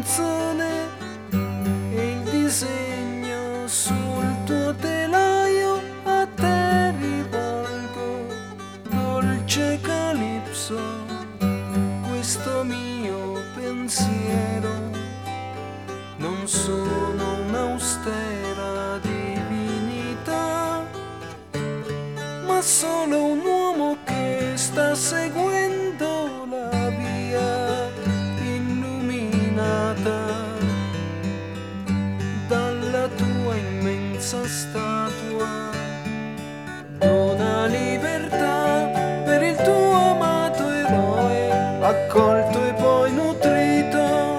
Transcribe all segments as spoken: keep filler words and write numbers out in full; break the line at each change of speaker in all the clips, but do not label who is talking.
canzone e il disegno sul tuo telaio. A te rivolgo, dolce calipso, questo mio pensiero. Non sono un'austera divinità, ma solo un uomo che sta seguendo la via illuminata dalla tua immensa statua. Dona libertà per il tuo amato eroe, accolto e poi nutrito.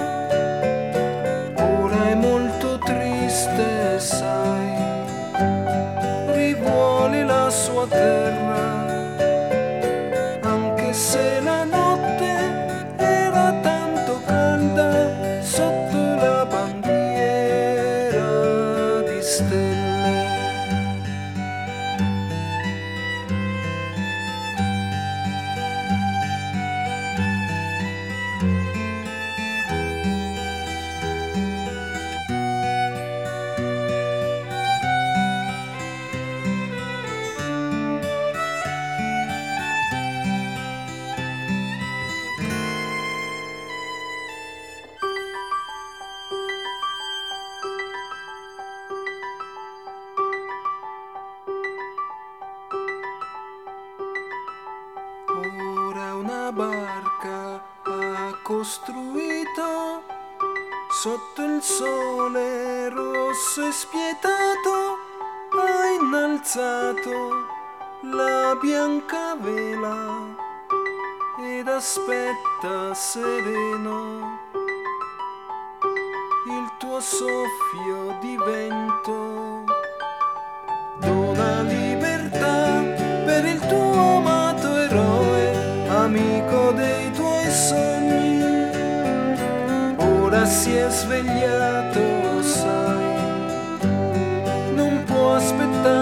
Ora è molto triste, sai, rivuole la sua terra, anche se la notte era tanto calda sotto la bandiera di stelle. Ora una barca ha costruito sotto il sole rosso e spietato, ha innalzato la bianca vela ed aspetta sereno il tuo soffio di vento. Dona libertà per il tuo amato eroe, amico dei tuoi sogni. Ora si è svegliato, sai, non può aspettare